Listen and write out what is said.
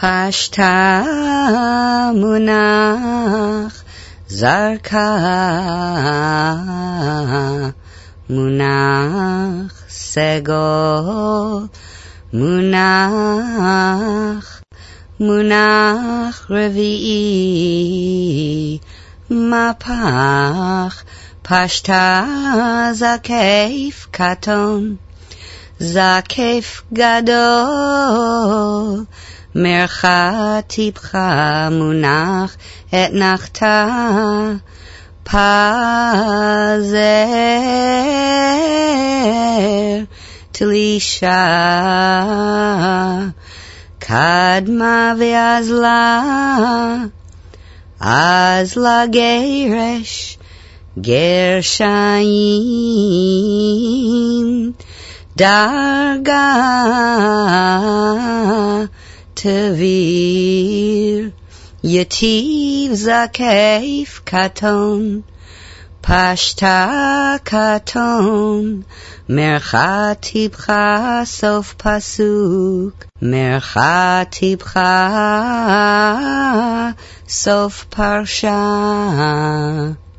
פשטה מונח זרקה מונח סגול מונח רביעי מפח פשטה זקף קטון זקף גדול מרחת טיפך מונח את נחתה פזר תלישה קדמה אז לה גרש גרשיים דרגה תביר יתיב זקף קטון פשטה קטון מרחת טיפך סוף פסוק מרחת טיפך סוף פרשה